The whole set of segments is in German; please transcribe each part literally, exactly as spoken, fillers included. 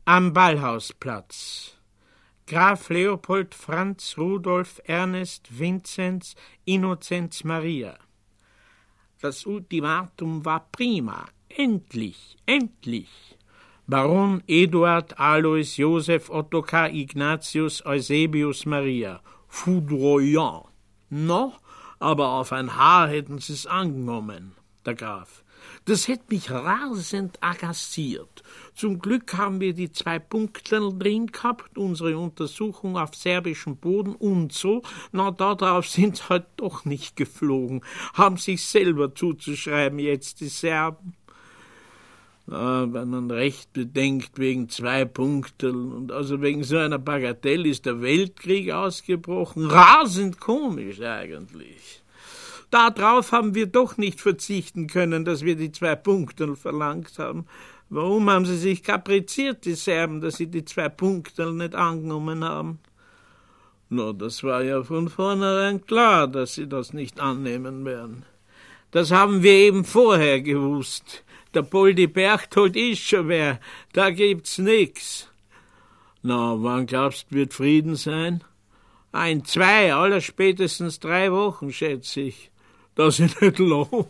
Am Ballhausplatz. Graf Leopold Franz Rudolf Ernest Vinzenz Innozenz Maria. Das Ultimatum war prima. Endlich, endlich. Baron Eduard Alois Joseph Ottokar Ignatius Eusebius Maria. Foudroyant. No, aber auf ein Haar hätten sie's angenommen, der Graf. Das hätte mich rasend agassiert. Zum Glück haben wir die zwei Punkteln drin gehabt, unsere Untersuchung auf serbischem Boden und so. Na, darauf sind sie halt doch nicht geflogen. Haben sich selber zuzuschreiben jetzt, die Serben. Na, wenn man recht bedenkt, wegen zwei Punkteln und also wegen so einer Bagatelle ist der Weltkrieg ausgebrochen. Rasend komisch eigentlich. Darauf haben wir doch nicht verzichten können, dass wir die zwei Punkteln verlangt haben. Warum haben sie sich kapriziert, die Serben, dass sie die zwei Punkteln nicht angenommen haben? Na, das war ja von vornherein klar, dass sie das nicht annehmen werden. Das haben wir eben vorher gewusst. Der Poldi Berchtold ist schon wer, da gibt's nix. Na, wann glaubst du, wird Frieden sein? Ein, zwei, allerspätestens drei Wochen, schätze ich. Das ist nicht lang.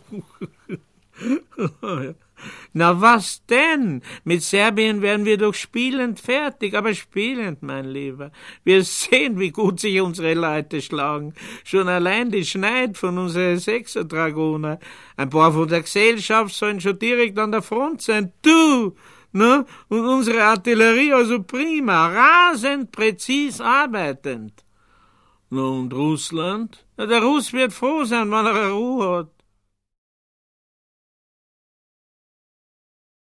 Na was denn? Mit Serbien werden wir doch spielend fertig, aber spielend, mein Lieber. Wir sehen, wie gut sich unsere Leute schlagen. Schon allein die Schneid von unseren Sechser-Dragoner. Ein paar von der Gesellschaft sollen schon direkt an der Front sein. Du! Ne? Und unsere Artillerie also prima, rasend präzis arbeitend. Na und Russland? Na, der Russ wird froh sein, wenn er Ruhe hat.